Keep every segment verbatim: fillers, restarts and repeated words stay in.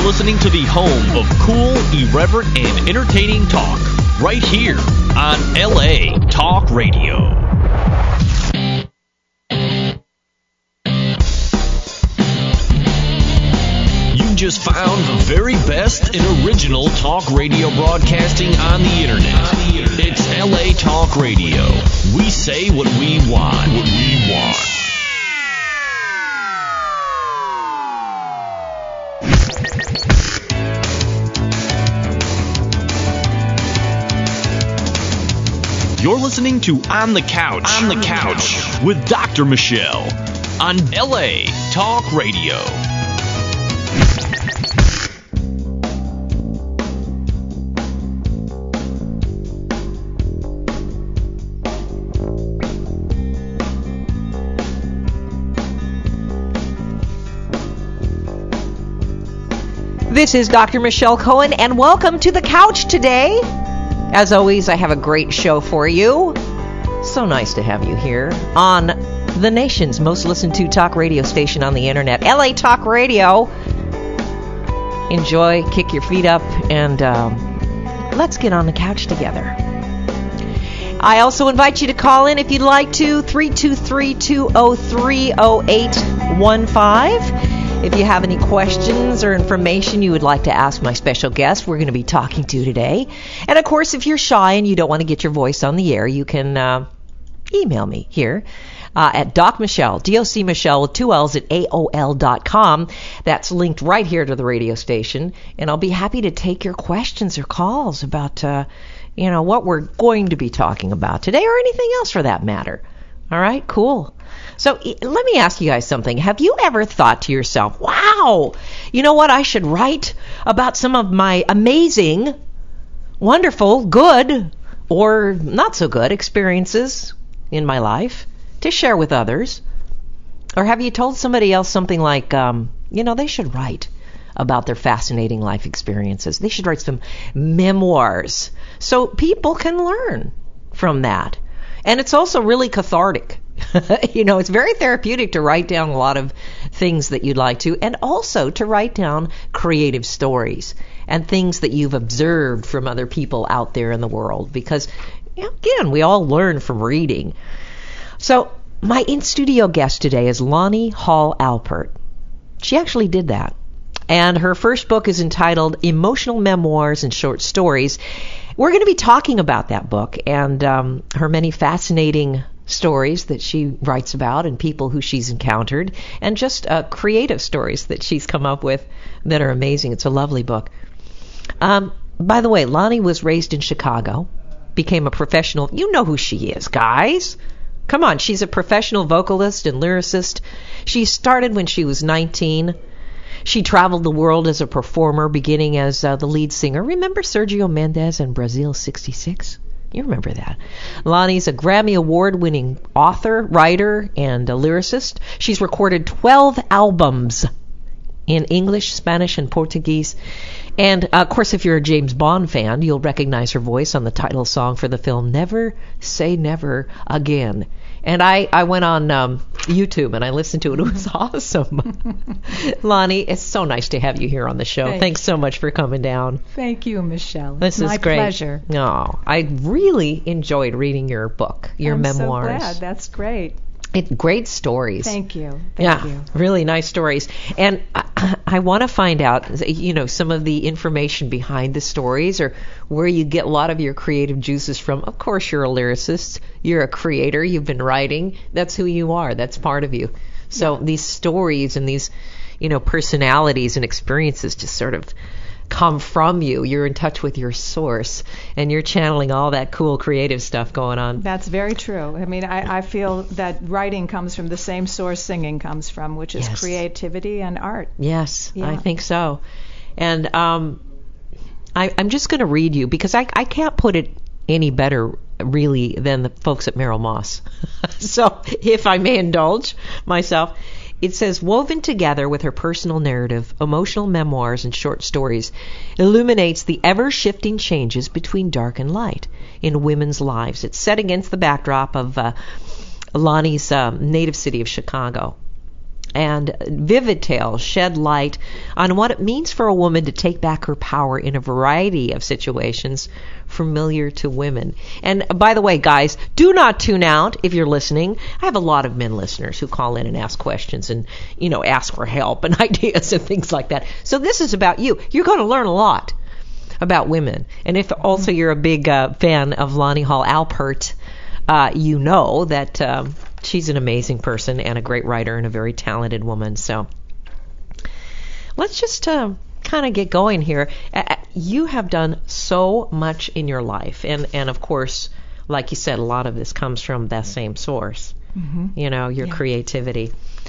listening to the home of cool, irreverent, and entertaining talk, right here on L A Talk Radio. You just found the very best and original talk radio broadcasting on the internet. It's L A Talk Radio. We say what we want. What we want. You're listening to On the Couch, On the Couch with Doctor Michelle on L A Talk Radio. This is Doctor Michelle Cohen, and welcome to the couch today. As always, I have a great show for you. So nice to have you here on the nation's most listened to talk radio station on the internet, L A Talk Radio. Enjoy, kick your feet up, and um, let's get on the couch together. I also invite you to call in if you'd like to, three two three, two oh three, oh eight one five. If you have any questions or information you would like to ask my special guest we're going to be talking to today. And, of course, if you're shy and you don't want to get your voice on the air, you can uh, email me here uh, at Doc Michelle, D O C Michelle with two L's at A O L dot com. That's linked right here to the radio station. And I'll be happy to take your questions or calls about, uh, you know, what we're going to be talking about today or anything else for that matter. All right, cool. So let me ask you guys something. Have you ever thought to yourself, wow, you know what, I should write about some of my amazing, wonderful, good, or not so good experiences in my life to share with others? Or have you told somebody else something like, um, you know, they should write about their fascinating life experiences. They should write some memoirs so people can learn from that. And it's also really cathartic. You know, it's very therapeutic to write down a lot of things that you'd like to, and also to write down creative stories and things that you've observed from other people out there in the world. Because, you know, again, we all learn from reading. So my in-studio guest today is Lonnie Hall Alpert. She actually did that. And her first book is entitled Emotional Memoirs and Short Stories. We're going to be talking about that book and um, her many fascinating stories that she writes about and people who she's encountered, and just uh, creative stories that she's come up with that are amazing. It's a lovely book. Um, by the way, Lonnie was raised in Chicago, became a professional. You know who she is, guys. Come on, she's a professional vocalist and lyricist. She started when she was nineteen. She traveled the world as a performer, beginning as uh, the lead singer. Remember Sergio Mendes and Brazil sixty-six? You remember that. Lonnie's a Grammy Award-winning author, writer, and a lyricist. She's recorded twelve albums in English, Spanish, and Portuguese. And, uh, of course, if you're a James Bond fan, you'll recognize her voice on the title song for the film Never Say Never Again. And I, I went on um, YouTube and I listened to it. It was awesome. Lonnie, it's so nice to have you here on the show. Thanks, Thanks so much for coming down. Thank you, Michelle. This it's is my great. pleasure. No, I really enjoyed reading your book, your I'm memoirs. I'm so glad. That's great. It, great stories. Thank you. Thank yeah, you. Really nice stories. And I, I want to find out, you know, some of the information behind the stories, or where you get a lot of your creative juices from. Of course, you're a lyricist. You're a creator. You've been writing. That's who you are. That's part of you. So yeah. These stories and these, you know, personalities and experiences just sort of come from you. You're in touch with your source, and you're channeling all that cool creative stuff going on. That's very true. I mean, I, I feel that writing comes from the same source singing comes from, which is yes. creativity and art. Yes, yeah. I think so. And um, I, I'm just going to read you, because I, I can't put it any better, really, than the folks at Merrill Moss. So, if I may indulge myself, it says, woven together with her personal narrative, emotional memoirs, and short stories, illuminates the ever-shifting changes between dark and light in women's lives. It's set against the backdrop of uh, Lonnie's uh, native city of Chicago. And Vivid Tales shed light on what it means for a woman to take back her power in a variety of situations familiar to women. And by the way, guys, do not tune out if you're listening. I have a lot of men listeners who call in and ask questions and, you know, ask for help and ideas and things like that. So this is about you. You're going to learn a lot about women. And if also you're a big uh, fan of Lonnie Hall Alpert, uh, you know that um, she's an amazing person and a great writer and a very talented woman. So let's just uh, kind of get going here. Uh, you have done so much in your life. And, and of course, like you said, a lot of this comes from that same source, mm-hmm. you know, your yeah. creativity.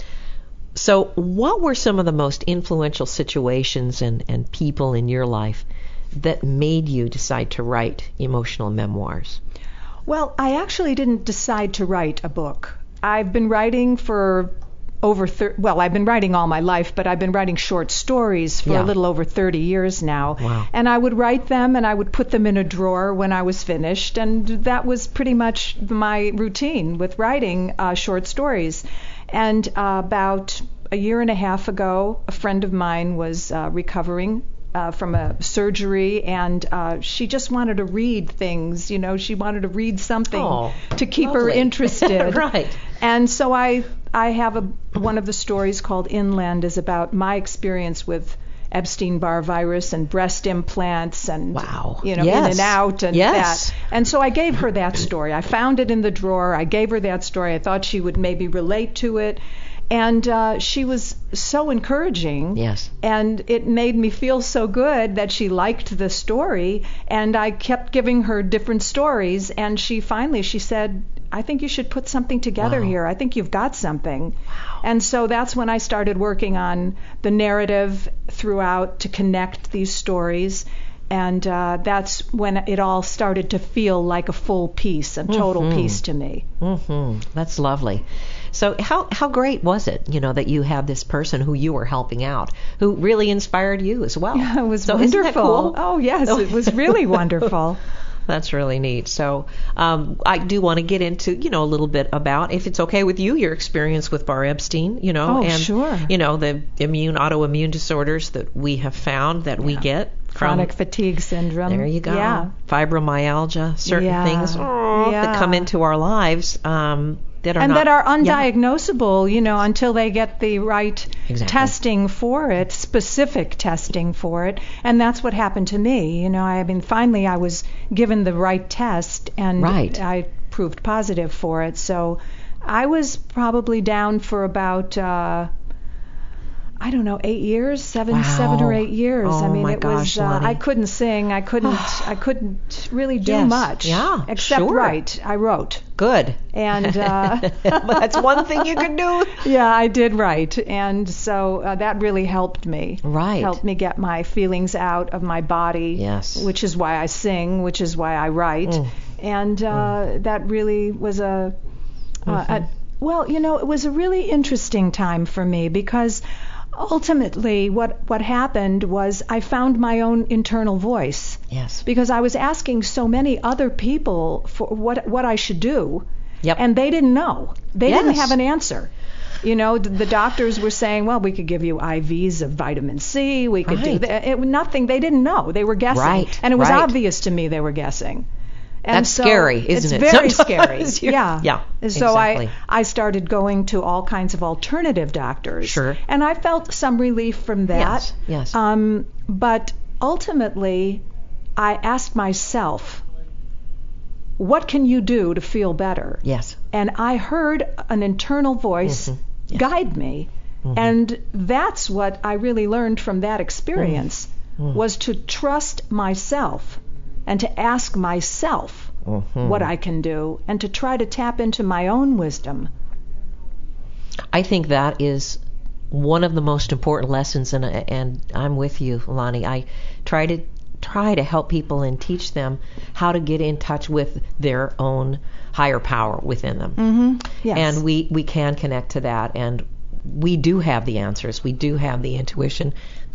So what were some of the most influential situations and, and people in your life that made you decide to write emotional memoirs? Well, I actually didn't decide to write a book. I've been writing for over thir- well, I've been writing all my life, but I've been writing short stories for yeah. a little over thirty years now. Wow. And I would write them and I would put them in a drawer when I was finished, and that was pretty much my routine with writing uh, short stories. And uh, about a year and a half ago, a friend of mine was uh, recovering Uh, from a surgery, and uh, she just wanted to read things. You know, she wanted to read something oh, to keep lovely. her interested. Right. And so I I have a one of the stories called Inland is about my experience with Epstein-Barr virus and breast implants and wow. you know yes. in and out and yes. that. And so I gave her that story. I found it in the drawer. I gave her that story. I thought she would maybe relate to it. And uh, she was so encouraging, yes. and it made me feel so good that she liked the story. And I kept giving her different stories, and she finally she said, "I think you should put something together wow. here. I think you've got something." Wow. And so that's when I started working on the narrative throughout to connect these stories. And uh, that's when it all started to feel like a full piece, a total mm-hmm. piece to me. Mm-hmm. That's lovely. So how how great was it, you know, that you had this person who you were helping out, who really inspired you as well? Yeah, it was so wonderful. Isn't that cool? Oh, yes, it was really wonderful. That's really neat. So um, I do want to get into, you know, a little bit about, if it's okay with you, your experience with Barr Epstein, you know, oh, and, sure. you know, the immune, autoimmune disorders that we have found that yeah. we get. Chronic from, fatigue syndrome. There you go. Yeah. Fibromyalgia, certain yeah. things oh, yeah. that come into our lives um, that are and not, that are yeah. undiagnosable, you know, until they get the right exactly. testing for it, specific testing for it. And that's what happened to me. You know, I mean, finally I was given the right test, and right. I proved positive for it. So I was probably down for about uh, I don't know, eight years, seven, wow. seven or eight years. Oh I mean, my it gosh, was. Uh, Lonnie. I couldn't sing. I couldn't. I couldn't really do yes. much. Yeah, except sure. write. I wrote. Good. And uh, that's one thing you can do. Yeah, I did write, and so uh, that really helped me. Right. Helped me get my feelings out of my body. Yes. Which is why I sing. Which is why I write. Mm. And uh, mm. that really was a, uh, mm-hmm. a. Well, you know, it was a really interesting time for me because. Ultimately, what, what happened was I found my own internal voice. Yes. Because I was asking so many other people for what what I should do. Yep. And they didn't know. They yes. didn't have an answer. You know, the, the doctors were saying, well, we could give you I Vs of vitamin C. We could right. do that. It, nothing. They didn't know. They were guessing. Right. And it was right. obvious to me they were guessing. And That's so scary, isn't it's it? It's very Sometimes scary. Yeah. Yeah. So exactly. I I started going to all kinds of alternative doctors. Sure. And I felt some relief from that. Yes. Yes. Um, but ultimately, I asked myself, what can you do to feel better? Yes. And I heard an internal voice mm-hmm. yes. guide me. Mm-hmm. And that's what I really learned from that experience mm-hmm. was to trust myself. And to ask myself mm-hmm. what I can do, and to try to tap into my own wisdom. I think that is one of the most important lessons, and and I'm with you, Lonnie. I try to try to help people and teach them how to get in touch with their own higher power within them. Mm-hmm. Yes. And we, we can connect to that, and we do have the answers. We do have the intuition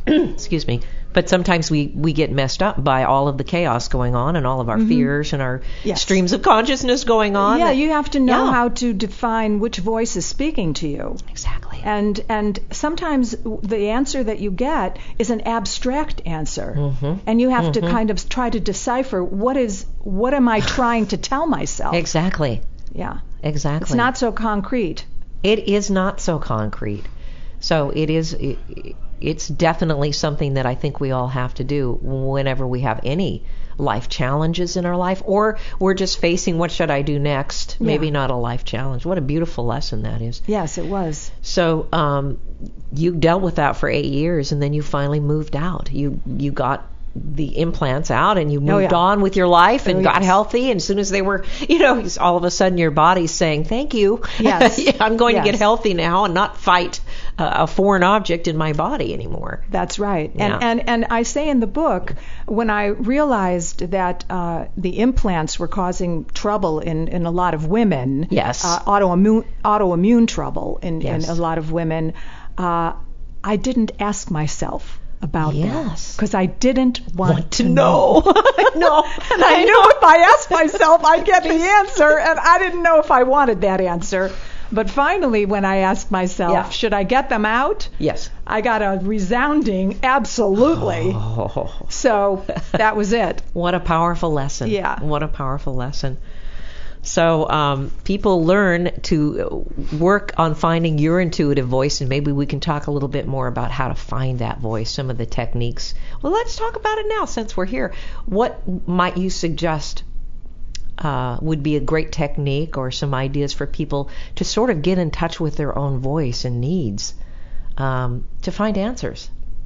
excuse me, but sometimes we, we get messed up by all of the chaos going on and all of our mm-hmm. fears and our yes. streams of consciousness going on. Yeah, you have to know yeah. how to define which voice is speaking to you. Exactly. And and sometimes the answer that you get is an abstract answer. Mm-hmm. And you have mm-hmm. to kind of try to decipher what is what am I trying to tell myself? Exactly. Yeah. Exactly. It's not so concrete. It is not so concrete. So it is it, it's definitely something that I think we all have to do whenever we have any life challenges in our life, or we're just facing what should I do next. Yeah. Maybe not a life challenge. What a beautiful lesson that is. Yes, it was. So um, you dealt with that for eight years, and then you finally moved out. You you got the implants out, and you moved oh, yeah. on with your life and oh, got yes. healthy. And as soon as they were, you know, all of a sudden your body's saying, thank you. Yes. yeah, I'm going yes. to get healthy now and not fight uh, a foreign object in my body anymore. That's right. Yeah. And, and and I say in the book, when I realized that uh, the implants were causing trouble in, in a lot of women, yes, uh, autoimmune autoimmune trouble in, yes. in a lot of women, uh, I didn't ask myself about yes. that because I didn't want, want to know. know. no, and I, I knew if I asked myself, I'd get the answer, and I didn't know if I wanted that answer. But finally, when I asked myself, yeah. should I get them out? Yes. I got a resounding absolutely. Oh. So that was it. What a powerful lesson. Yeah. What a powerful lesson. So um, people learn to work on finding your intuitive voice, and maybe we can talk a little bit more about how to find that voice, some of the techniques. Well, let's talk about it now since we're here. What might you suggest uh, would be a great technique or some ideas for people to sort of get in touch with their own voice and needs um, to find answers?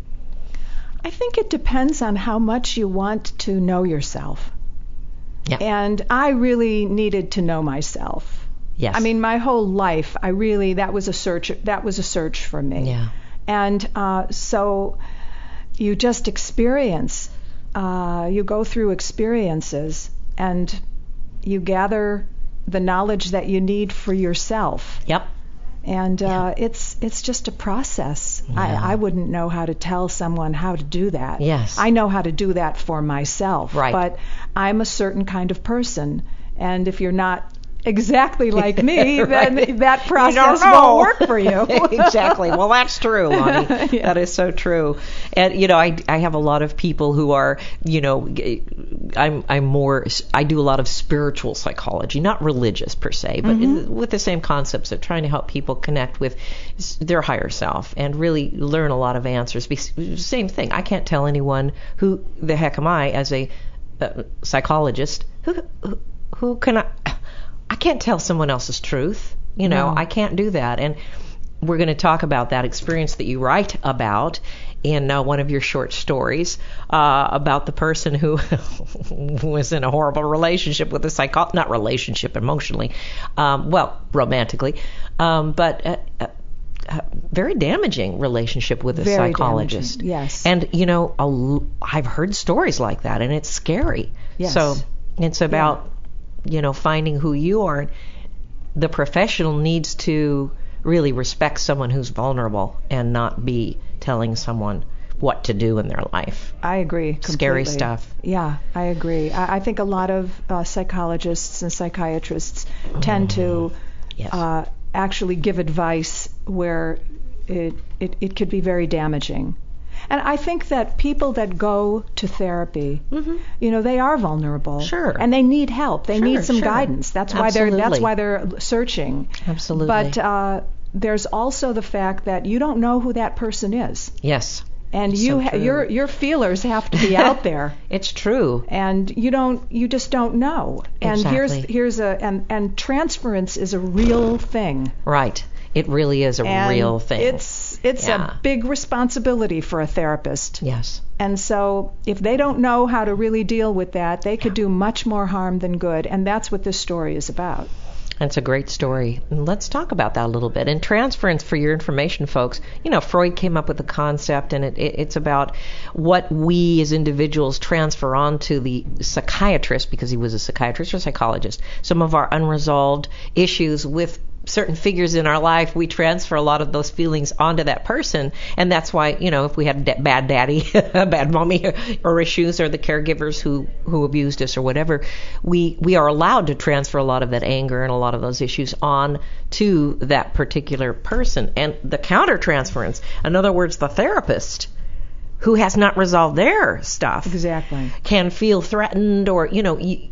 I think it depends on how much you want to know yourself. Yeah. And I really needed to know myself. Yes. I mean, my whole life, I really, that was a search, that was a search for me. Yeah. And uh, so you just experience, uh, you go through experiences and you gather the knowledge that you need for yourself. Yep. And uh, yeah. it's it's just a process. Yeah. I, I wouldn't know how to tell someone how to do that. Yes. I know how to do that for myself. Right. But I'm a certain kind of person. And if you're not exactly like me, right. then that process You don't know. won't work for you. Exactly. Well, that's true, Lonnie. Yeah. That is so true. And, you know, I, I have a lot of people who are, you know, I'm I'm more, I do a lot of spiritual psychology, not religious per se, but Mm-hmm. with the same concepts of trying to help people connect with their higher self and really learn a lot of answers. Same thing. I can't tell anyone who the heck am I as a uh, psychologist. Who, who, who can I... I can't tell someone else's truth. You know, No. I can't do that. And we're going to talk about that experience that you write about in uh, one of your short stories uh, about the person who was in a horrible relationship with a psycho, not relationship emotionally, um, well, romantically, um, but a, a, a very damaging relationship with a Very psychologist. damaging, yes. And, you know, a, I've heard stories like that, and it's scary. Yes. So it's about... you know, finding who you are. The professional needs to really respect someone who's vulnerable and not be telling someone what to do in their life. I agree completely. Scary stuff. Yeah, I agree. I, I think a lot of uh, psychologists and psychiatrists tend to Yes. uh, actually give advice where it, it, it could be very damaging. And I think that people that go to therapy, Mm-hmm. you know, they are vulnerable. Sure. And they need help. They Sure, need some sure. guidance. That's why they're Absolutely. that's why they're searching. Absolutely. But uh, there's also the fact that you don't know who that person is. Yes. And It's you so ha- true. your your feelers have to be out there. It's true. And you don't you just don't know. And here's Exactly. here's a and, and transference is a real thing. Right. It really is a And real thing. It's it's Yeah. a big responsibility for a therapist. Yes. And so if they don't know how to really deal with that, they could do much more harm than good. And that's what this story is about. That's a great story. And let's talk about that a little bit. And transference, for your information, folks, you know, Freud came up with the concept, and it, it, it's about what we as individuals transfer on to the psychiatrist, because he was a psychiatrist or psychologist, some of our unresolved issues with certain figures in our life, we transfer a lot of those feelings onto that person. And that's why, you know, if we had a bad daddy, a bad mommy, or issues, or the caregivers who, who abused us or whatever, we, we are allowed to transfer a lot of that anger and a lot of those issues on to that particular person. And the countertransference, in other words, the therapist who has not resolved their stuff, exactly, can feel threatened, or, you know, you,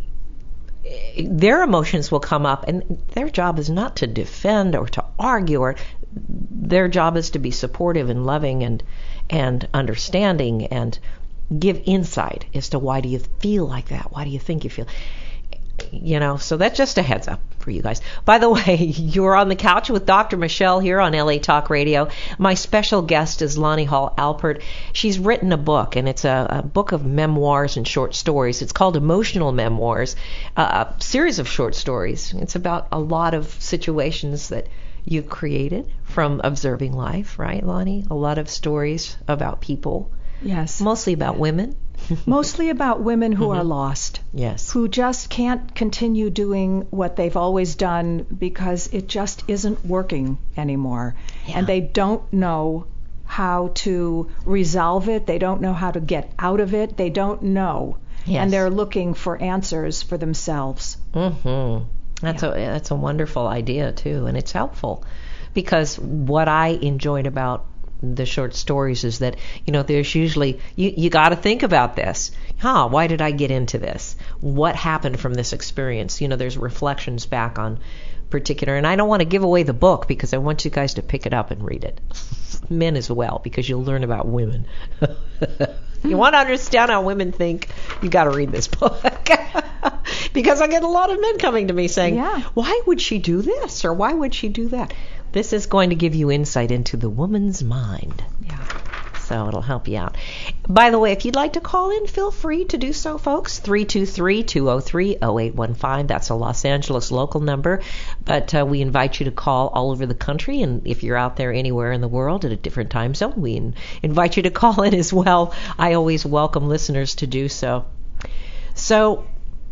their emotions will come up, and their job is not to defend or to argue, or their job is to be supportive and loving and and understanding and give insight as to why do you feel like that, why do you think you feel, you know. So that's just a heads up for you guys. By the way, you're on the couch with Doctor Michelle here on L A Talk Radio. My special guest is Lonnie Hall Alpert. She's written a book, and it's a, a book of memoirs and short stories. It's called Emotional Memoirs, uh, a series of short stories. It's about a lot of situations that you've created from observing life, right, Lonnie? A lot of stories about people. Yes. Mostly about women. Mostly about women who Mm-hmm. are lost. Yes. Who just can't continue doing what they've always done because it just isn't working anymore. Yeah. And they don't know how to resolve it. They don't know how to get out of it. They don't know. Yes. And they're looking for answers for themselves. Mm-hmm. That's Yeah. a that's a wonderful idea too, and it's helpful, because what I enjoyed about the short stories is that, you know, there's usually, you, you got to think about this. Huh, why did I get into this? What happened from this experience? You know, there's reflections back on particular, and I don't want to give away the book because I want you guys to pick it up and read it. Men as well, because you'll learn about women. You want to understand how women think, you got to read this book. Because I get a lot of men coming to me saying, Yeah. why would she do this? Or why would she do that? This is going to give you insight into the woman's mind. Yeah. So it'll help you out. By the way, if you'd like to call in, feel free to do so, folks. three two three, two oh three, oh eight one five. That's a Los Angeles local number. But uh, we invite you to call all over the country. And if you're out there anywhere in the world at a different time zone, we in- invite you to call in as well. I always welcome listeners to do so. So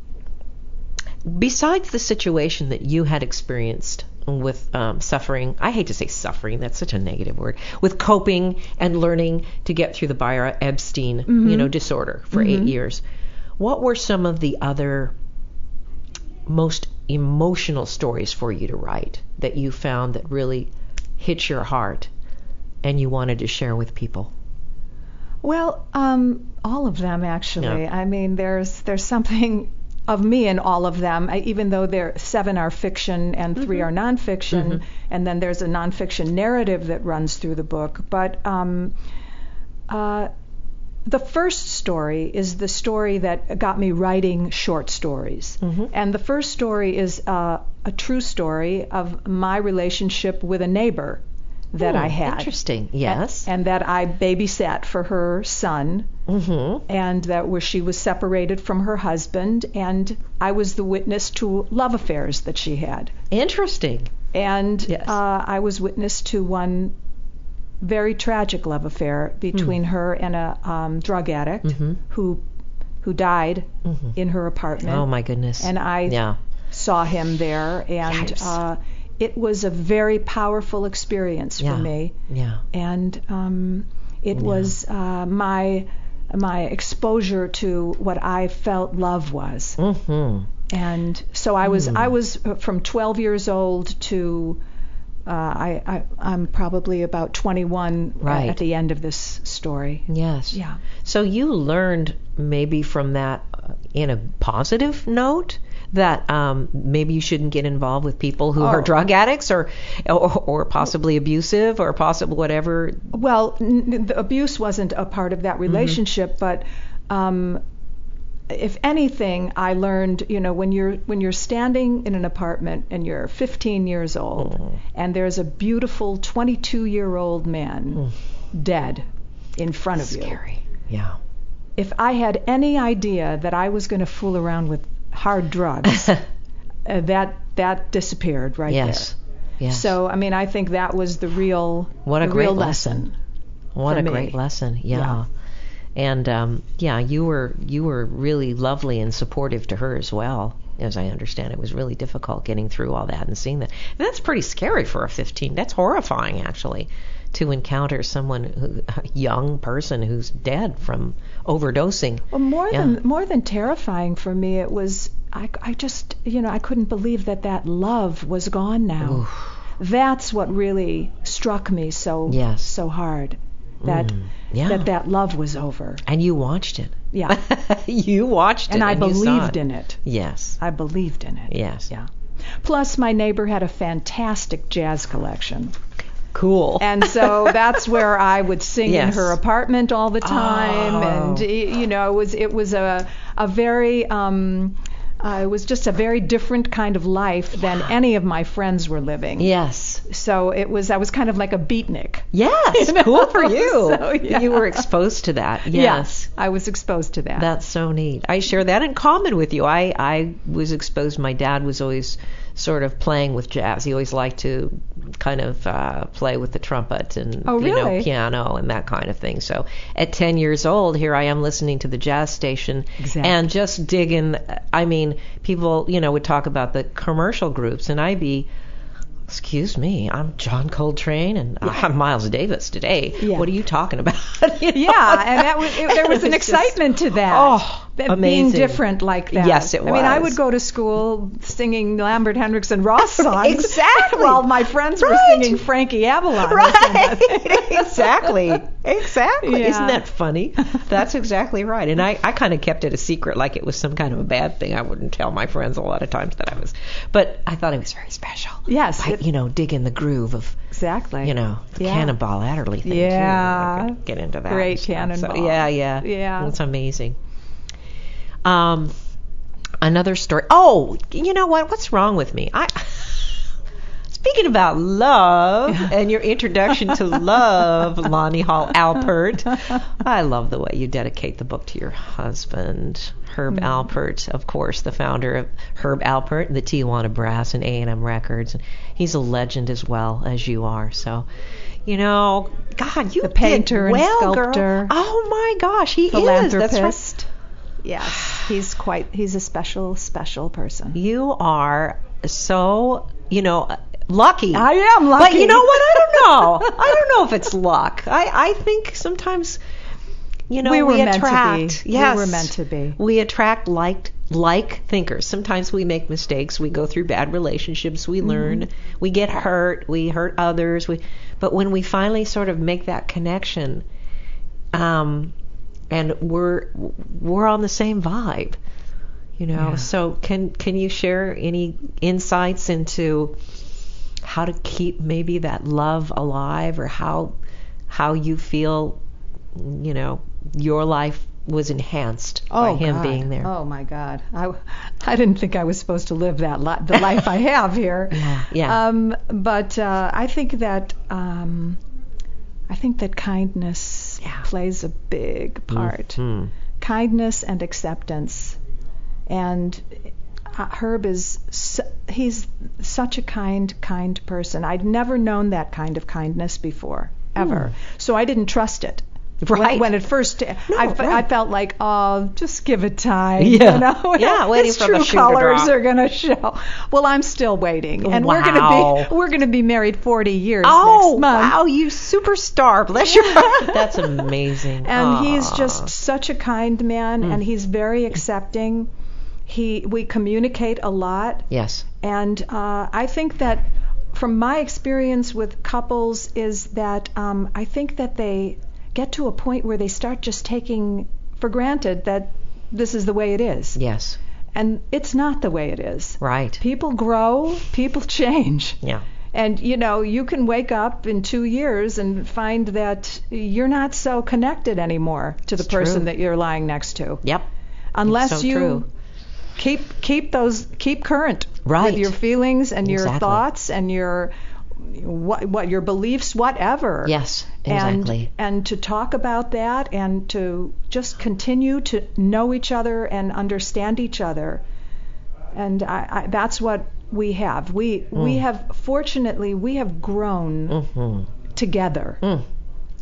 besides the situation that you had experienced with um, suffering, I hate to say suffering, that's such a negative word, with coping and learning to get through the Byra Epstein, Mm-hmm. you know, disorder for Mm-hmm. eight years, what were some of the other most emotional stories for you to write that you found that really hit your heart and you wanted to share with people? Well, um, all of them actually. Yeah. I mean, there's there's something of me in all of them, I, even though there seven are fiction and three Mm-hmm. are nonfiction, Mm-hmm. and then there's a nonfiction narrative that runs through the book. But um, uh, the first story is the story that got me writing short stories. Mm-hmm. And the first story is uh, a true story of my relationship with a neighbor that Hmm, I had. Interesting. Yes. And that I babysat for her son, Mm-hmm. and that where she was separated from her husband, and I was the witness to love affairs that she had. Interesting. And Yes. uh, I was witness to one very tragic love affair between her and a um, drug addict Mhm. who who died Mhm. in her apartment. Oh my goodness. And I yeah. saw him there, and Yikes. uh, it was a very powerful experience Yeah. for me. Yeah. And um, it Yeah. was uh, my my exposure to what I felt love was. Mm-hmm. And so I was Hmm. I was uh, from twelve years old to uh, I, I I'm probably about twenty-one Right. at the end of this story. Yes. Yeah. So you learned maybe from that uh, in a positive note that um, maybe you shouldn't get involved with people who are Oh. drug addicts or, or or possibly abusive or possible whatever. Well, n- n- the abuse wasn't a part of that relationship, but um, if anything, I learned, you know, when you're when you're standing in an apartment and you're fifteen years old, Mm. and there's a beautiful twenty-two-year-old man dead in front of you. Scary. Yeah. If I had any idea that I was going to fool around with hard drugs, uh, that that disappeared right Yes. there. Yes. So, I mean, I think that was the real What a the great real lesson. lesson. What for a me. great lesson. Yeah. Yeah. And um, yeah, you were you were really lovely and supportive to her as well. as I understand it. It was really difficult getting through all that and seeing that. And that's pretty scary for a fifteen. That's horrifying, actually, to encounter someone, who, a young person who's dead from overdosing. Well, more Yeah. than more than terrifying for me, it was I, I just you know I couldn't believe that that love was gone now. Oof. That's what really struck me so Yes. so hard. That Mm, yeah. that that love was over. And you watched it. Yeah. You watched it. And I you saw believed it. in it. Yes. I believed in it. Yes. Yeah. Plus, my neighbor had a fantastic jazz collection. Cool. And so that's where I would sing Yes. in her apartment all the time. Oh. And, y- you know, it was it was a, a very, um, uh, it was just a very different kind of life than any of my friends were living. Yes. So it was, I was kind of like a beatnik. Yes. You know? Cool for you. So, yeah. You were exposed to that. Yes. I was exposed to that. That's so neat. I share that in common with you. I, I was exposed. My dad was always sort of playing with jazz. He always liked to kind of uh, play with the trumpet and Oh, you know really? piano and that kind of thing. So at ten years old, here I am listening to the jazz station Exactly. and just digging. I mean, people you know would talk about the commercial groups, and I'd be. Excuse me, I'm John Coltrane and I'm Miles Davis today. Yeah. What are you talking about? You know? Yeah, and that was, it, there was an It's just- excitement to that. Oh, That amazing. Being different like that. Yes, it I mean, I was. would go to school singing Lambert Hendricks and Ross songs. Exactly. While my friends were Right. singing Frankie Avalon. Right. Exactly. Exactly. Yeah. Isn't that funny? That's exactly right. And I, I kind of kept it a secret like it was some kind of a bad thing. I wouldn't tell my friends a lot of times that I was. But I thought it was very special. Yes. By, it- you know, digging the groove of, exactly. you know, the Yeah. Cannonball Adderley thing. Yeah. Too. I could get into that. Great and stuff. Cannonball. So, yeah, yeah. Yeah. It's amazing. Um, another story. Oh, you know what? What's wrong with me? I. Speaking about love and your introduction to love, Lonnie Hall Alpert, I love the way you dedicate the book to your husband, Herb Mm. Alpert, of course, the founder of Herb Alpert, the Tijuana Brass and A and M Records. And he's a legend as well as you are. So, you know, God, you The painter did and well, sculptor. girl. Oh my gosh, he is. Philanthropist. That's right. Yes. He's quite, he's a special, special person. You are so, you know, lucky. I am lucky. But you know what? I don't know. I don't know if it's luck. I, I think sometimes, you know, We were we meant to attract. be. Yes, We were meant to be. We attract like like thinkers. Sometimes we make mistakes. We go through bad relationships. We learn. Mm-hmm. We get hurt. We hurt others. We, but when we finally sort of make that connection, um, and we're we're on the same vibe, you know. Yeah. So can can you share any insights into how to keep maybe that love alive, or how how you feel, you know, your life was enhanced by Oh, him God. being there? Oh my God, I, I didn't think I was supposed to live that li- the life I have here. Yeah, yeah. Um, but uh, I think that um, I think that kindness Yeah. plays a big part. Mhm. Kindness and acceptance, and uh, Herb is su- he's such a kind, kind person. I'd never known that kind of kindness before, ever. So I didn't trust it. When, Right. when it first, I, fe- I right. felt like, oh, just give it time. Yeah. You know? Yeah, waiting His for true the shoe to colors drop. are going to show. Well, I'm still waiting, and we're Wow. going to be we're going to be married forty years Oh, next month. wow, you superstar. Bless your heart. That's amazing. And he's Aw. just such a kind man, Mm. and he's very accepting. He we communicate a lot, Yes. and uh, I think that from my experience with couples is that um, I think that they get to a point where they start just taking for granted that this is the way it is, Yes. and it's not the way it is. Right. People grow, people change. Yeah. And, you know, you can wake up in two years and find that you're not so connected anymore to the It's person true. that you're lying next to. Yep. Unless It's so you true. keep keep those keep current Right. with your feelings and your Exactly. thoughts and your what what your beliefs, whatever. Yes. And, Exactly. and to talk about that and to just continue to know each other and understand each other. And I, I, that's what we have. We we Mm. have fortunately we have grown Mm-hmm. together. Mm.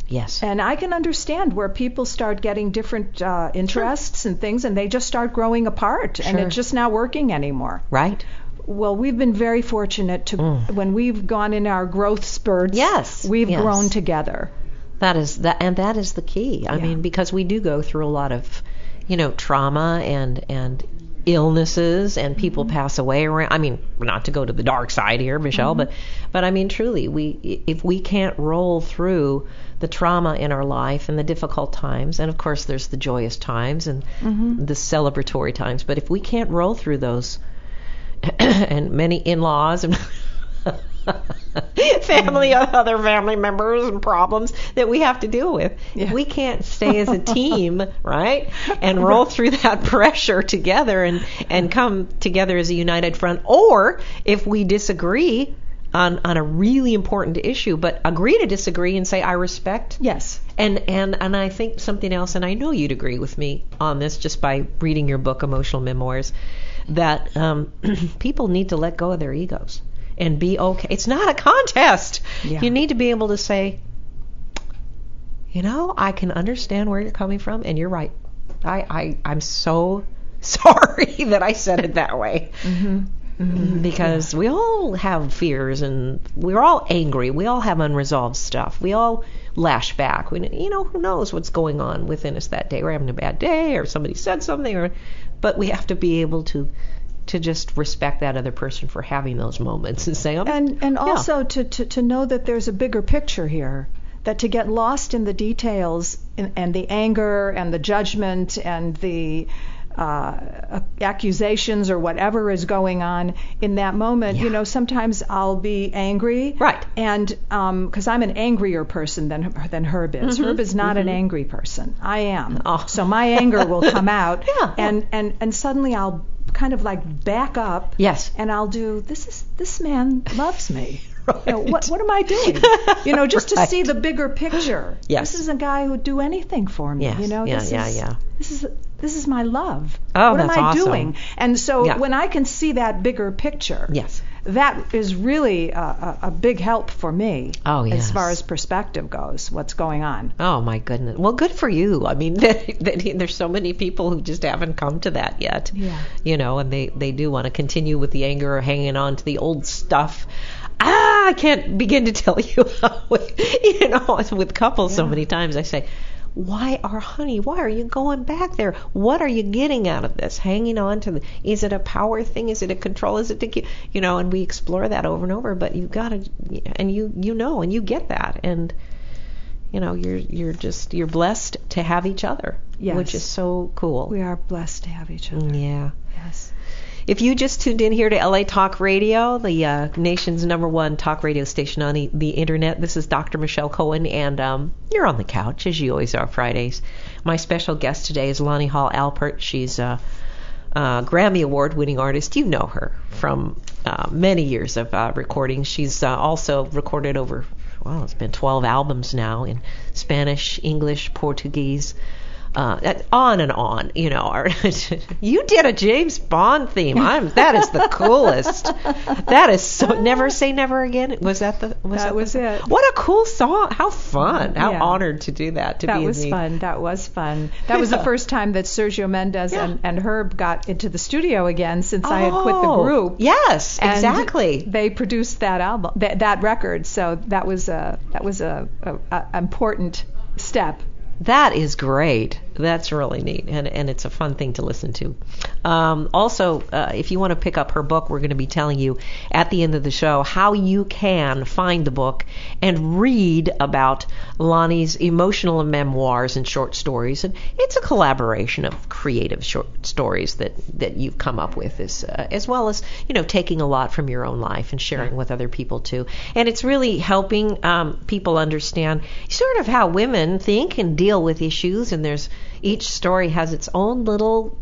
Yes. And I can understand where people start getting different uh, interests sure. and things, and they just start growing apart, sure. and it's just not working anymore. Right. Well, we've been very fortunate to mm. when we've gone in our growth spurts. Yes. We've yes. grown together. That is that, and that is the key. I yeah. mean, because we do go through a lot of, you know, trauma and and illnesses, and people mm-hmm. pass away around. I mean, not to go to the dark side here, Michelle, mm-hmm. but but I mean, truly, we if we can't roll through the trauma in our life and the difficult times, and of course, there's the joyous times and mm-hmm. the celebratory times, but if we can't roll through those, and many in-laws and family, other family members and problems that we have to deal with. Yeah. If we can't stay as a team, right, and roll through that pressure together and, and come together as a united front, or if we disagree on, on a really important issue, but agree to disagree and say, I respect. Yes. And, and, and I think something else, and I know you'd agree with me on this just by reading your book, Emotional Memoirs, that um, people need to let go of their egos. And be okay. It's not a contest. Yeah. You need to be able to say, you know, I can understand where you're coming from, and you're right. I, I, I'm so sorry that I said it that way. Mm-hmm. Mm-hmm. Because yeah. we all have fears, and we're all angry. We all have unresolved stuff. We all lash back. We, you know, who knows what's going on within us that day. We're having a bad day, or somebody said something, or, but we have to be able to to just respect that other person for having those moments and say, oh, and and yeah. also to, to, to know that there's a bigger picture here, that to get lost in the details and, and the anger and the judgment and the uh, accusations or whatever is going on in that moment, yeah. you know, sometimes I'll be angry. Right. And because um, I'm an angrier person than than Herb is. Mm-hmm. Herb is not mm-hmm. an angry person. I am. Oh. So my anger will come out. yeah. And, and, and suddenly I'll kind of like back up. Yes. And I'll do, this is this man loves me. Right. You know, what what am I doing? You know, just right. to see the bigger picture. Yes. This is a guy who'd do anything for me. Yes. You know, yeah, this yeah, is, yeah. This is this is my love. Oh, what that's am I awesome. doing? And so yeah. when I can see that bigger picture, yes. that is really a, a, a big help for me. Oh, yes. As far as perspective goes, what's going on. Oh my goodness. Well, good for you. I mean, that, that, there's so many people who just haven't come to that yet. Yeah. You know, and they, they do want to continue with the anger or hanging on to the old stuff. Ah, I can't begin to tell you how, you know, with couples yeah. so many times I say, why are, honey, why are you going back there? What are you getting out of this? Hanging on to the, is it a power thing? Is it a control? Is it to, you know, and we explore that over and over, but you've got to, and you, you know, and you get that. And, you know, you're, you're just, you're blessed to have each other, yes. which is so cool. We are blessed to have each other. Yeah. Yes. If you just tuned in here to L A Talk Radio, the uh, nation's number one talk radio station on the, the internet, this is Doctor Michelle Cohen, and um, you're on the couch, as you always are Fridays. My special guest today is Lonnie Hall Alpert. She's a, a Grammy Award-winning artist. You know her from uh, many years of uh, recording. She's uh, also recorded over, well, it's been twelve albums now in Spanish, English, Portuguese, Uh, on and on, you know. You did a James Bond theme. I'm. That is the coolest. That is so. Never Say Never Again. Was that the? Was that, that was the, it. What a cool song. How fun. How yeah. honored to do that. To that be was in the, fun. That was fun. That was the first time that Sergio Mendes yeah. and, and Herb got into the studio again since oh, I had quit the group. Yes, and exactly. They produced that album, that, that record. So that was a that was a, a, a important step. That is great. That's really neat, and and it's a fun thing to listen to. Um, also, uh, if you want to pick up her book, we're going to be telling you at the end of the show how you can find the book and read about Lonnie's emotional memoirs and short stories. And it's a collaboration of creative short stories that, that you've come up with, as, uh, as well as, you know, taking a lot from your own life and sharing with other people too. And it's really helping um, people understand sort of how women think and deal with issues, and there's each story has its own little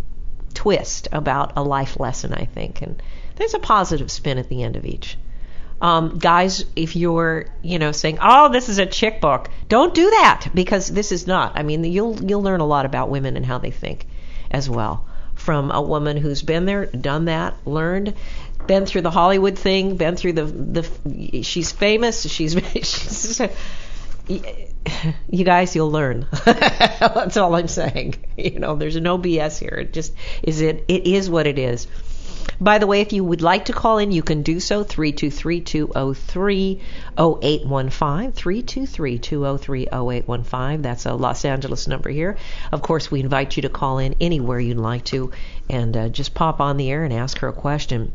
twist about a life lesson, I think, and there's a positive spin at the end of each. Um, guys, if you're, you know, saying, "Oh, this is a chick book," don't do that, because this is not. I mean, you'll you'll learn a lot about women and how they think, as well, from a woman who's been there, done that, learned, been through the Hollywood thing, been through the the. She's famous. She's she's. you guys, you'll learn. That's all I'm saying. You know, there's no B S here. It just is it. It is what it is. By the way, if you would like to call in, you can do so. three two three, two oh three, oh eight one five. three two three, two oh three, oh eight one five. That's a Los Angeles number here. Of course, we invite you to call in anywhere you'd like to and uh, just pop on the air and ask her a question.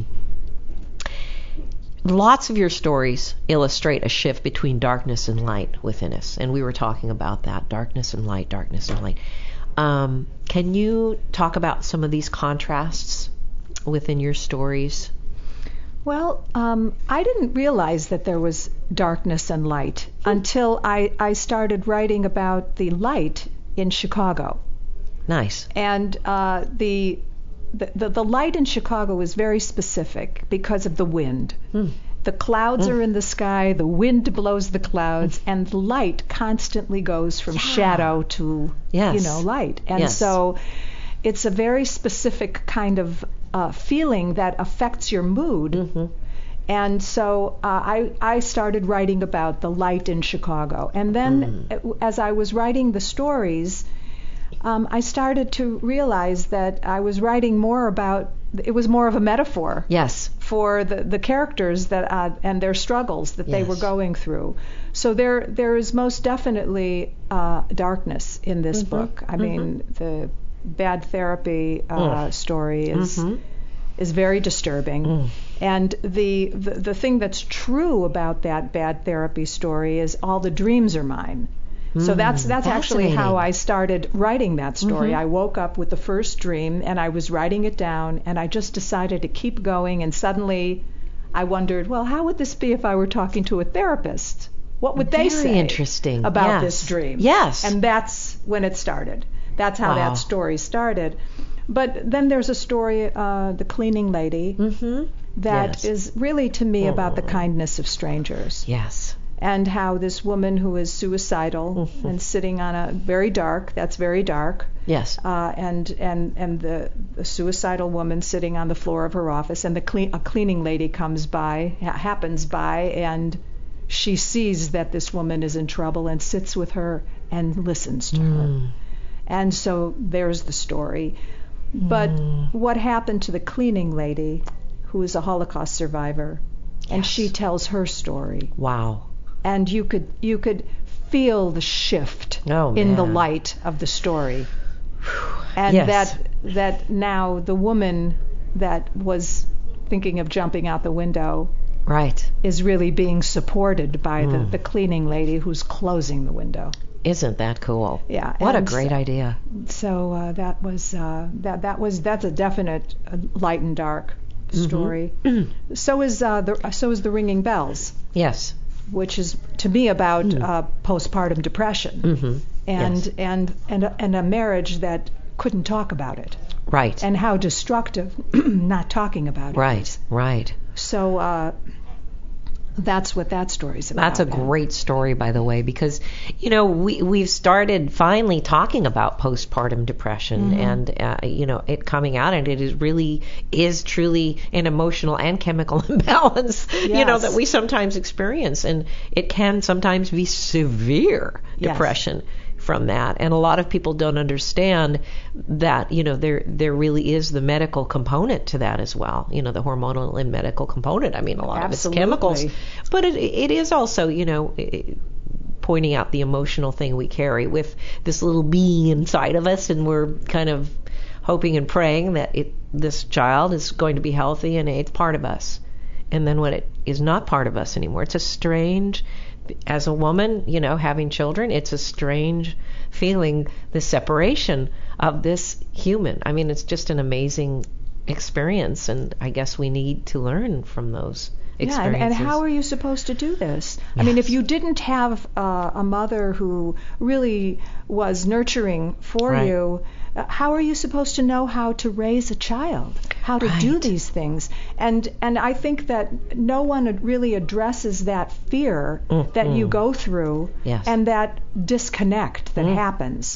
Lots of your stories illustrate a shift between darkness and light within us. And we were talking about that, darkness and light, darkness and light. Um, can you talk about some of these contrasts within your stories? Well, um, I didn't realize that there was darkness and light until I, I started writing about the light in Chicago. Nice. And uh, the, the, the the light in Chicago is very specific because of the wind. Hmm. The clouds mm. are in the sky, the wind blows the clouds, mm. and the light constantly goes from yeah. shadow to, yes. you know, light. And yes. so it's a very specific kind of uh, feeling that affects your mood. Mm-hmm. And so uh, I, I started writing about the light in Chicago. And then mm. as I was writing the stories, um, I started to realize that I was writing more about, it was more of a metaphor. Yes. For the, the characters that uh, and their struggles that yes. they were going through. So there there is most definitely uh, darkness in this mm-hmm. book. I mm-hmm. mean, the bad therapy uh, mm. story is mm-hmm. is very disturbing. Mm. And the, the the thing that's true about that bad therapy story is all the dreams are mine. So that's that's actually how I started writing that story. Mm-hmm. I woke up with the first dream and I was writing it down and I just decided to keep going, and suddenly I wondered, well, how would this be if I were talking to a therapist? What would Very they say interesting. about yes. this dream? Yes. And that's when it started. That's how wow. that story started. But then there's a story, uh, The Cleaning Lady, mm-hmm. that yes. is really to me mm. about the kindness of strangers. Yes. And how this woman who is suicidal mm-hmm. and sitting on a very dark, that's very dark. Yes. Uh, and and and the, the suicidal woman sitting on the floor of her office, and the clean, a cleaning lady comes by, ha- happens by, and she sees that this woman is in trouble and sits with her and listens to mm. her. And so there's the story. But mm. what happened to the cleaning lady, who is a Holocaust survivor, yes. and she tells her story. Wow. And you could you could feel the shift oh, in man. the light of the story, and yes. that that now the woman that was thinking of jumping out the window, right, is really being supported by mm. the, the cleaning lady who's closing the window. Isn't that cool? Yeah. What and a great so, idea. So uh, that was uh, that that was that's a definite uh, light and dark story. Mm-hmm. So is uh, the so is the Ringing Bells. Yes. Which is to me about mm. uh, postpartum depression mm-hmm. and, yes. and and a, and a marriage that couldn't talk about it. Right. And how destructive not talking about it. Right. Is. Right. So uh, that's what that story's about. That's a great story, by the way, because you know we we've started finally talking about postpartum depression mm-hmm. and uh, you know it coming out, and it is really is truly an emotional and chemical imbalance yes. you know that we sometimes experience, and it can sometimes be severe depression. Yes. From that, and a lot of people don't understand that you know there there really is the medical component to that as well. You know, the hormonal and medical component. I mean, a lot Absolutely. of it's chemicals, but it it is also you know it, pointing out the emotional thing we carry with this little being inside of us, and we're kind of hoping and praying that it this child is going to be healthy and it's part of us. And then when it is not part of us anymore, it's a strange. As a woman, you know, having children, it's a strange feeling, the separation of this human. I mean, it's just an amazing experience, and I guess we need to learn from those experiences. Yeah, and, and how are you supposed to do this? Yes. I mean, if you didn't have uh, a mother who really was nurturing for right. you, uh, how are you supposed to know how to raise a child, how to right. do these things? And and I think that no one really addresses that fear mm-hmm. that you go through yes. and that disconnect that mm. happens.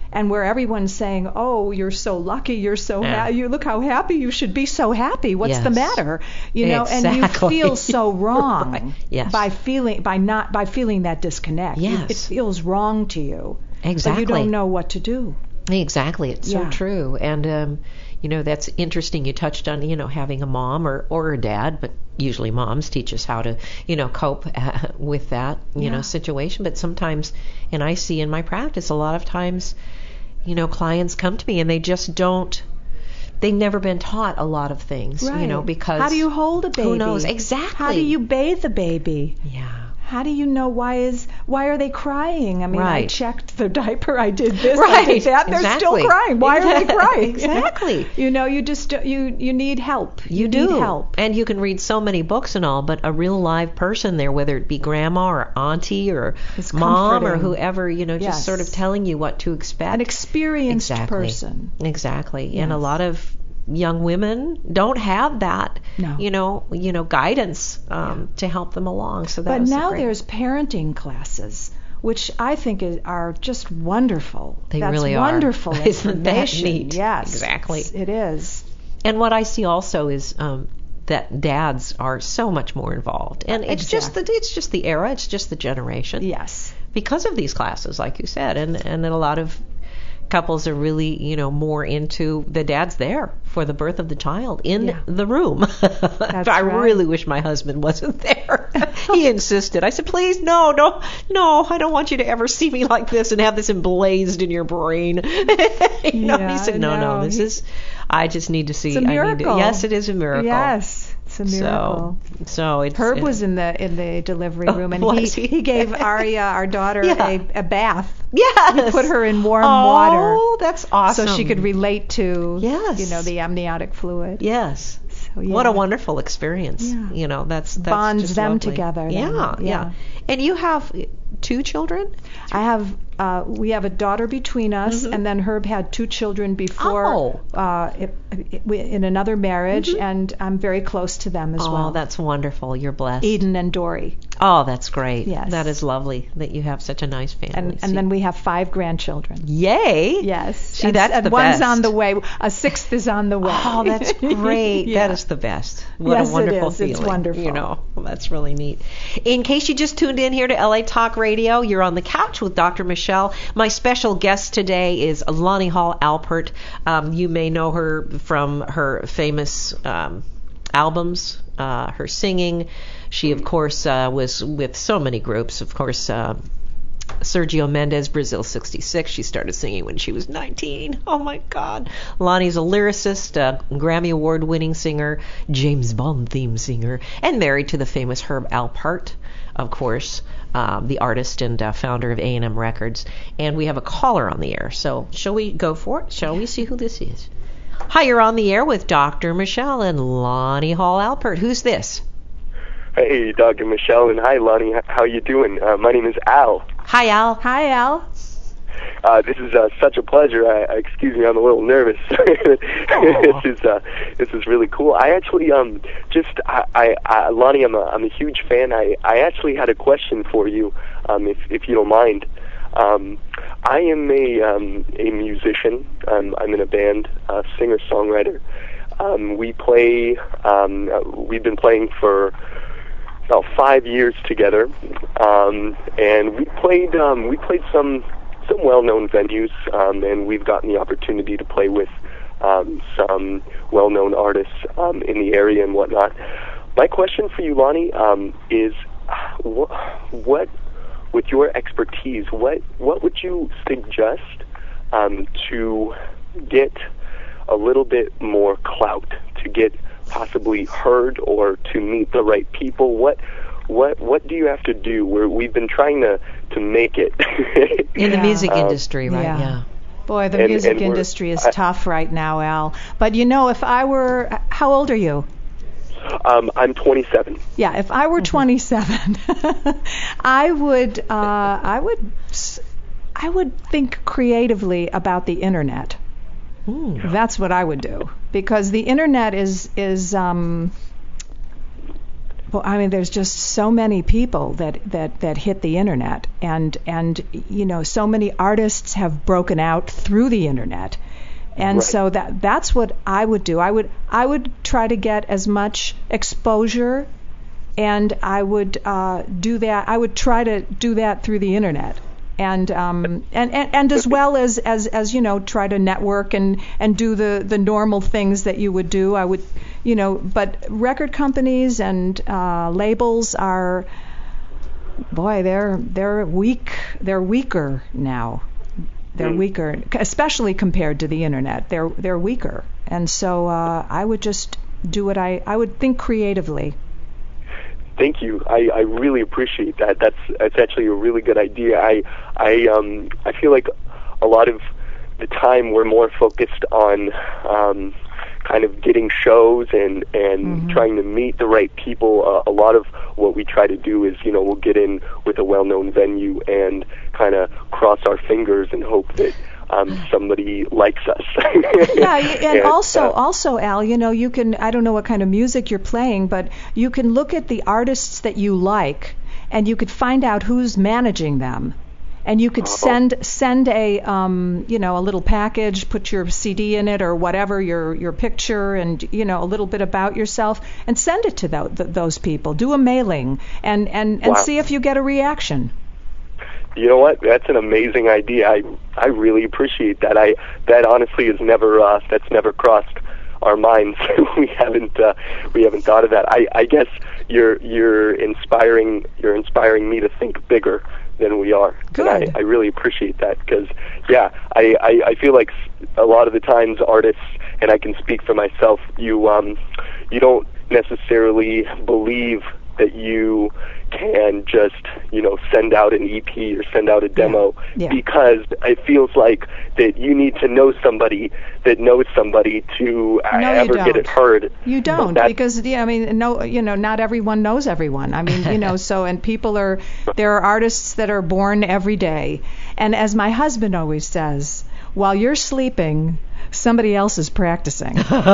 and where everyone's saying, "Oh, you're so lucky, you're so Yeah. happy. You look how happy you should be, so happy. What's Yes. the matter?" You know, and you Exactly. feel so wrong Right. Yes. by feeling by not by feeling that disconnect. You- Yes. it feels wrong to you. Exactly. But you don't know what to do. Exactly. It's so Yeah. true. And, um, you know, that's interesting. You touched on, you know, having a mom or, or a dad, but usually moms teach us how to, you know, cope uh, with that, you Yeah. know, situation. But sometimes, and I see in my practice, a lot of times, you know, clients come to me and they just don't, they've never been taught a lot of things, Right. you know, because. How do you hold a baby? Who knows? Exactly. How do you bathe a baby? Yeah. How do you know why is why are they crying? I mean, I Right. checked the diaper, I did this, I Right, did that. They're exactly. still crying. Why are they crying? Exactly. You know, you just you you need help. You, do. need help. And you can read so many books and all, but a real live person there, whether it be grandma or auntie or It's mom or comforting. whoever, you know, just Yes. sort of telling you what to expect. An experienced Exactly. person. Exactly. And a Yes. lot of young women don't have that, No. you know, you know, guidance um, to help them along. So that But was now great. there's parenting classes, which I think is, are just wonderful. They That's really are. wonderful Isn't that information. neat? Yes, Exactly. it's- it is. And what I see also is um, that dads are so much more involved, and it's just the Exactly. it's just the era, it's just the generation. Yes. Because of these classes, like you said, and and then a lot of couples are really, you know, more into the dad's there for the birth of the child in Yeah. the room. I right. really wish my husband wasn't there. He insisted. I said, please, no, no, no, I don't want you to ever see me like this and have this emblazoned in your brain. you know, Yeah, he said, I no, know. no, this He- is, I just need to see. It's a I need miracle. to, yes, it is a miracle. Yes, it's a miracle. So, so it's, Herb it- was in the in the delivery Oh, room, and was he, he? he gave Arya, our daughter, Yeah. a, a bath. Yes. He put her in warm oh, water. Oh, that's awesome. So she could relate to, Yes. you know, the amniotic fluid. Yes. So, yeah. What a wonderful experience. Yeah. You know, that's, that's Bonds just them lovely. together then. Yeah, yeah, Yeah. And you have two children? I have, uh, we have a daughter between us, Mhm. and then Herb had two children before Oh. uh, it, it, we- in another marriage, and I'm very close to them as Oh, well. that's wonderful. You're blessed. Eden and Dory. Oh, that's great. Yes. That is lovely that you have such a nice family. And, and then we have five grandchildren. Yay. Yes. See, and, that's and the one's best. on the way. A sixth is on the way. Oh, that's great. Yeah. That is the best. What Yes, a it wonderful is. feeling. It's wonderful. You know, well, that's really neat. In case you just tuned in here to L A Talk Radio, you're on the couch with Doctor Michelle. My special guest today is Lonnie Hall Alpert. Um, you may know her from her famous um, albums, uh, her singing. She, of course, uh, was with so many groups. Of course, uh, Sergio Mendes, Brazil sixty-six. She started singing when she was nineteen. Oh, my God. Lonnie's a lyricist, a Grammy Award-winning singer, James Bond theme singer, and married to the famous Herb Alpert, of course, um, the artist and uh, founder of A and M Records. And we have a caller on the air. So shall we go for it? Shall we see who this is? Hi, you're on the air with Doctor Michelle and Lonnie Hall Alpert. Who's this? Hey, Doctor Michelle, and hi, Lonnie. H- How you doing? Uh, my name is Al. Hi, Al. Hi, Al. Uh, this is uh, such a pleasure. I, I, excuse me, I'm a little nervous. this is uh, this is really cool. I actually um just I, I, I Lonnie, I'm a I'm a huge fan. I, I actually had a question for you, um, if if you don't mind. Um, I am a um, a musician. Um, I'm in a band, uh, singer songwriter. Um, we play. Um, uh, we've been playing for about five years together, um, and we played um, we played some some well-known venues, um, and we've gotten the opportunity to play with um, some well-known artists um, in the area and whatnot. My question for you, Lonnie, um, is what, what, with your expertise, what what would you suggest um, to get a little bit more clout, to get possibly heard or to meet the right people? What what what do you have to do? We're, we've been trying to, to make it. In the Yeah. music Um, industry, right? yeah. Yeah. Boy, the And- music and we're- industry is I- tough right now, Al. But you know, if I were, how old are you? um, I'm twenty-seven. Yeah, if I were twenty-seven, I would, uh, I would, s- I would think creatively about the internet. Hmm. That's what I would do, because the internet is is um, Well, I mean, there's just so many people that, that, that hit the internet, and and you know, so many artists have broken out through the internet, and right. so that that's what I would do. I would I would try to get as much exposure, and I would uh, do that. I would try to do that through the internet. And, um, and and and as well as, as, as you know, try to network and, and do the, the normal things that you would do. I would, you know, but record companies and uh, labels are, boy, they're they're weak. They're weaker now. They're Mm. weaker, especially compared to the internet. They're they're weaker. And so uh, I would just do what I I would think creatively. Thank you. I, I really appreciate that. That's that's actually a really good idea. I I um I feel like a lot of the time we're more focused on um, kind of getting shows and and Mm-hmm. trying to meet the right people. Uh, a lot of what we try to do is, you know, we'll get in with a well-known venue and kind of cross our fingers and hope that um, somebody likes us. Yeah, y- and, And, also, uh, also, Al, you know, you can, I don't know what kind of music you're playing, but you can look at the artists that you like, and you could find out who's managing them. And you could send send a um, you know, a little package, put your C D in it or whatever, your your picture, and you know, a little bit about yourself, and send it to tho- th- those people. Do a mailing, and and and Wow. see if you get a reaction. You know what? That's an amazing idea. I I really appreciate that. I that honestly has never uh, that's never crossed our minds. we haven't uh, we haven't thought of that. I, I guess you're you're inspiring you're inspiring me to think bigger than we are. Good. And I, I really appreciate that because yeah, I, I I feel like a lot of the times artists, and I can speak for myself, you um you don't necessarily believe that you can just, you know, send out an E P or send out a demo Yeah. Yeah. because it feels like that you need to know somebody that knows somebody to uh, No, you ever get it don't. heard. You don't, That- because yeah, I mean, no, you know, not everyone knows everyone. I mean, you know, so and people are there are artists that are born every day, and as my husband always says, while you're sleeping, somebody else is practicing.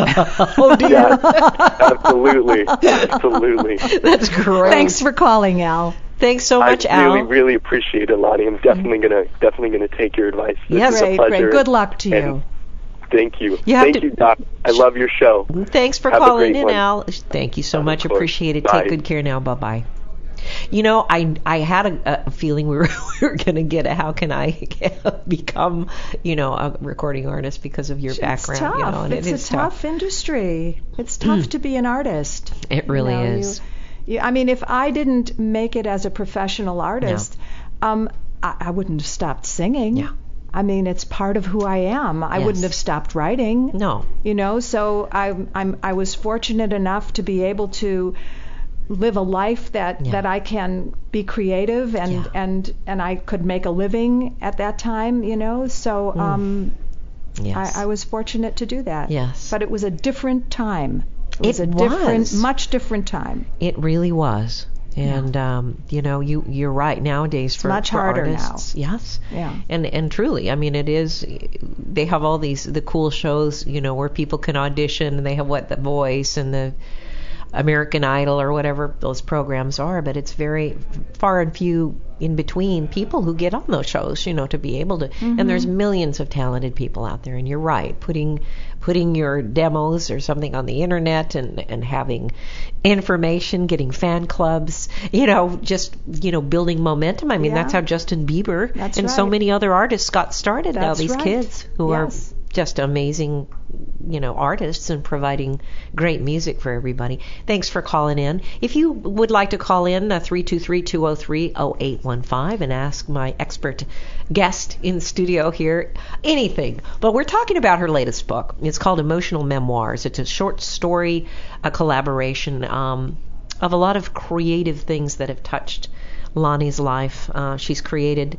Oh dear. Yeah, absolutely, absolutely. That's great. Thanks for calling, Al. Thanks so much, I really, Al. really appreciate it, Lonnie. I'm definitely gonna, definitely gonna take your advice. This Yes. is Great, a pleasure. great. Good luck to And you. Thank you. You have Thank to- you, Doc. I love your show. Thanks for Have a calling great in, one. Al. Thank you so Of much. course. Appreciate it. Bye. Take good care now. Bye bye. You know, I I had a, a feeling we were we were going to get a how can I become, you know, a recording artist because of your It's background. tough. You know, and it's it a is tough, industry. It's tough to be an artist. It really You know, is. You, you, I mean, if I didn't make it as a professional artist, um, I, I wouldn't have stopped singing. Yeah. I mean, it's part of who I am. I Yes. wouldn't have stopped writing. No. You know, so I, I'm I was fortunate enough to be able to live a life that, Yeah. that I can be creative and, Yeah. and and I could make a living at that time. You know, so um, Yes. I, I was fortunate to do that. Yes. But it was a different time. It was It a different, was. much different time. It really was. And um, you know, you you're right. Nowadays, for, much for harder artists, yes, Yeah. and and truly, I mean, it is. They have all these the cool shows, you know, where people can audition, and they have what The Voice and the American Idol or whatever those programs are. But it's very far and few in between people who get on those shows, you know, to be able to. Mm-hmm. And there's millions of talented people out there. And you're right, putting putting your demos or something on the internet and and having information, getting fan clubs, you know, just, you know, building momentum. I mean, Yeah. that's how Justin Bieber That's and so right. many other artists got started. Now That's these right. kids who Yes. are just amazing, you know, artists and providing great music for everybody. Thanks for calling in. If you would like to call in, uh, three two three, two oh three, oh eight one five and ask my expert guest in studio here anything. But we're talking about her latest book. It's called Emotional Memoirs. It's a short story, a collaboration um, of a lot of creative things that have touched Lonnie's life. Uh, she's created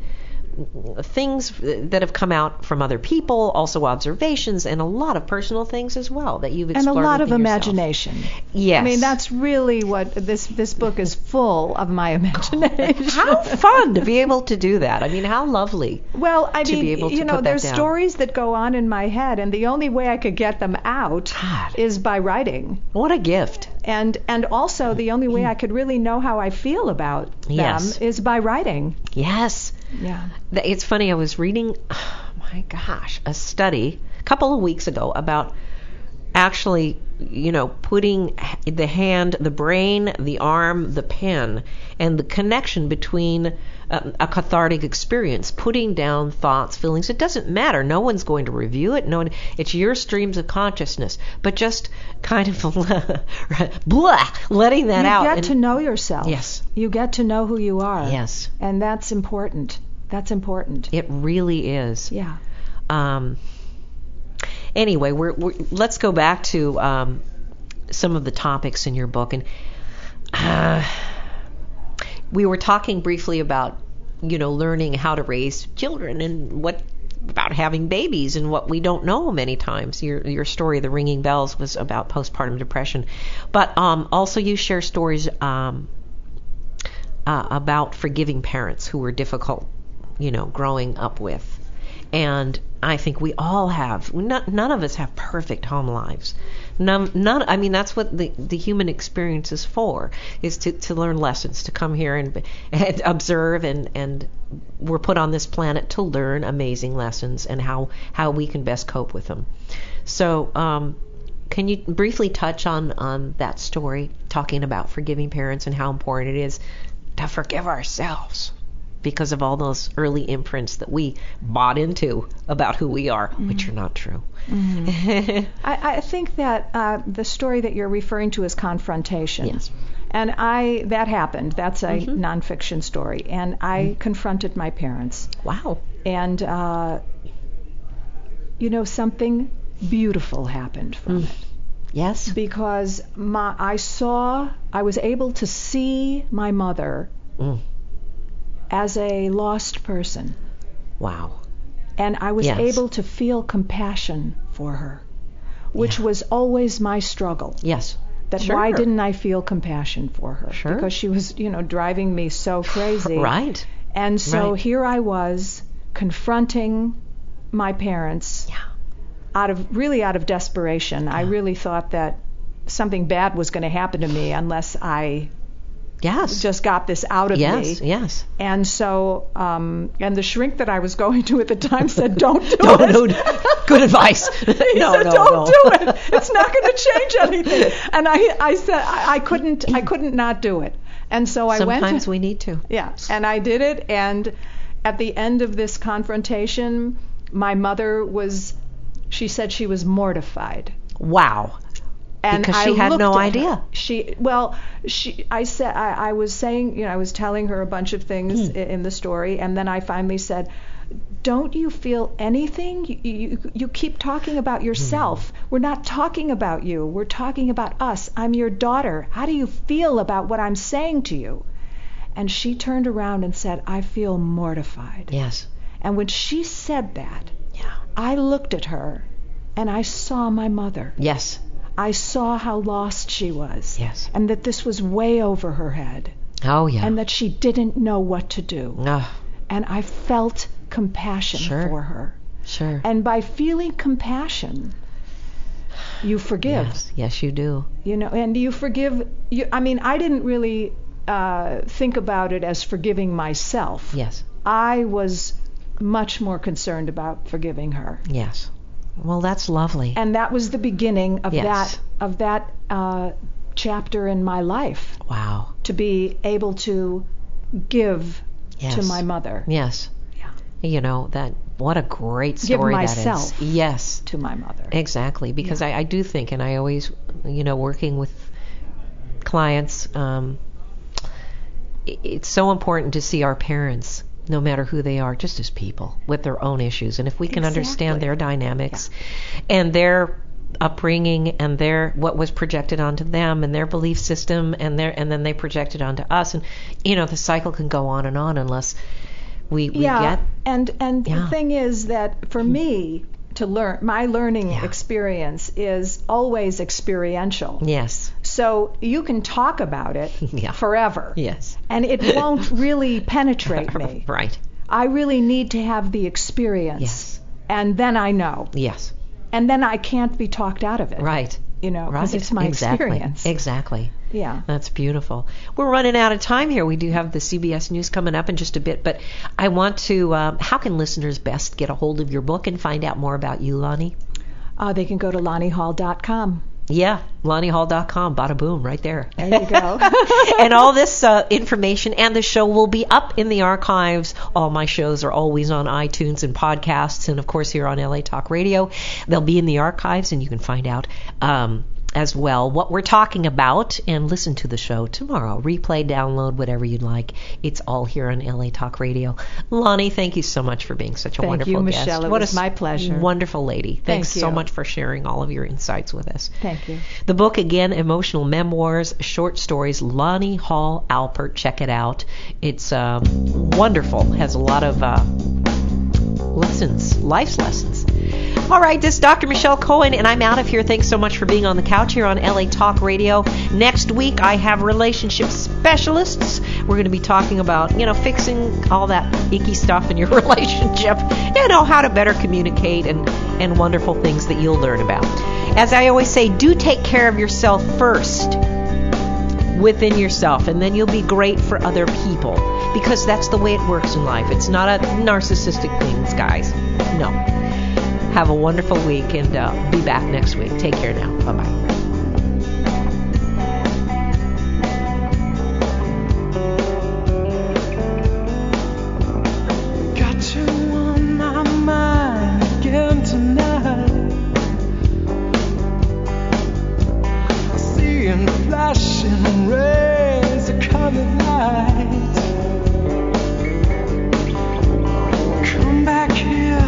things that have come out from other people, also observations, and a lot of personal things as well that you've And a explored lot of within yourself. imagination. Yes. I mean, that's really what this this book is full of, my imagination. How fun to be able to do that. I mean, how lovely. Well, I to mean, be able to you know, put that there's down. stories that go on in my head, and the only way I could get them out God. is by writing. What a gift. And and also the only way I could really know how I feel about them Yes. is by writing. Yes. Yeah. Th- It's funny, I was reading, oh my gosh, a study a couple of weeks ago about actually, you know, putting h- the hand, the brain, the arm, the pen, and the connection between uh, a cathartic experience, putting down thoughts, feelings. It doesn't matter. No one's going to review it. No one, it's your streams of consciousness. But just kind of blah, letting that you out. get and- to know yourself. Yes. You get to know who you are. Yes. And that's important. That's important. It really is. Yeah. Um, anyway, we're, we're, let's go back to um, some of the topics in your book. And uh, we were talking briefly about, you know, learning how to raise children and what about having babies and what we don't know many times. Your your story, The Ringing Bells, was about postpartum depression. But um, also you share stories um, uh, about forgiving parents who were difficult, you know, growing up with. And I think we all have. Not, none of us have perfect home lives. None, none. I mean, that's what the, the human experience is for: is to, to learn lessons, to come here and, and observe, and, and we're put on this planet to learn amazing lessons and how, how we can best cope with them. So, um, can you briefly touch on, on that story, talking about forgiving parents and how important it is to forgive ourselves because of all those early imprints that we bought into about who we are, mm-hmm. which are not true. Mm-hmm. I, I think that uh, the story that you're referring to is Confrontation. Yes. And I that happened. That's a mm-hmm. nonfiction story. And I mm-hmm. confronted my parents. Wow. And, uh, you know, something beautiful happened from mm. it. Yes. Because my, I saw, I was able to see my mother mm. as a lost person. Wow. And I was yes. able to feel compassion for her, which yeah. was always my struggle. Yes. That sure. why didn't I feel compassion for her? Sure. Because she was, you know, driving me so crazy. Right. And so right. here I was confronting my parents yeah. out of really out of desperation. Yeah. I really thought that something bad was going to happen to me unless I yes. just got this out of yes. me. Yes, yes. And so, um, and the shrink that I was going to at the time said, "Don't do don't, it." No, good advice. he no, said, no, "Don't no. do it. It's not going to change anything." And I, I said, I, I couldn't, I couldn't not do it. And so I Sometimes went. Sometimes we need to. Yeah, and I did it. And at the end of this confrontation, my mother was, she said she was mortified. Wow. And because I she had no looked at idea. her. She well, she. I said I, I was saying, you know, I was telling her a bunch of things Hmm. in the story, and then I finally said, "Don't you feel anything? You you, you keep talking about yourself. Hmm. We're not talking about you. We're talking about us. I'm your daughter. How do you feel about what I'm saying to you?" And she turned around and said, "I feel mortified." Yes. And when she said that, yeah. I looked at her, and I saw my mother. Yes. I saw how lost she was. Yes. And that this was way over her head. Oh, yeah. And that she didn't know what to do. Oh. And I felt compassion sure. for her. Sure. And by feeling compassion, you forgive. Yes, yes you do. You know, and you forgive. You, I mean, I didn't really uh, think about it as forgiving myself. Yes. I was much more concerned about forgiving her. Yes. Well, that's lovely. And that was the beginning of yes. that of that uh, chapter in my life. Wow. To be able to give yes. to my mother. Yes. Yeah. You know, that what a great story give myself that is. Yes. To my mother. Exactly. Because yeah. I, I do think, and I always, you know, working with clients, um, it, it's so important to see our parents, no matter who they are, just as people with their own issues. And if we can exactly. understand their dynamics yeah. and their upbringing and their what was projected onto them and their belief system and their and then they project it onto us, and you know the cycle can go on and on unless we, we yeah. get and and yeah. the thing is that for me to learn, my learning yeah. experience is always experiential. Yes. So you can talk about it yeah. forever. Yes. And it won't really penetrate me. Right. I really need to have the experience. Yes. And then I know. Yes. And then I can't be talked out of it. Right. you know, because Right. it's my exactly. experience. Exactly. Yeah. That's beautiful. We're running out of time here. We do have the C B S News coming up in just a bit, but I want to, um, how can listeners best get a hold of your book and find out more about you, Lonnie? Uh, they can go to lonnie hall dot com. Yeah, lonnie hall dot com, bada boom, right there. There you go. And all this uh, information and the show will be up in the archives. All my shows are always on iTunes and podcasts, and of course here on L A Talk Radio. They'll be in the archives, and you can find out um, as well what we're talking about and listen to the show tomorrow. Replay, download, whatever you'd like. It's all here on L A Talk Radio. Lonnie, thank you so much for being such a Thank wonderful you, guest. Michelle. It what was a my pleasure. Wonderful lady. Thanks Thank so you. much for sharing all of your insights with us. Thank you. The book, again, Emotional Memoirs, Short Stories, Lonnie Hall Alpert. Check it out. It's um, wonderful. Has a lot of uh, lessons, life's lessons. All right, this is Doctor Michelle Cohen, and I'm out of here. Thanks so much for being on the couch here on L A Talk Radio. Next week, I have relationship specialists. We're going to be talking about, you know, fixing all that icky stuff in your relationship, you know, how to better communicate and, and wonderful things that you'll learn about. As I always say, do take care of yourself first within yourself, and then you'll be great for other people, because that's the way it works in life. It's not a narcissistic thing, guys. No. Have a wonderful week, and uh, be back next week. Take care now. Bye-bye. Got you on my mind again tonight. Seeing flashing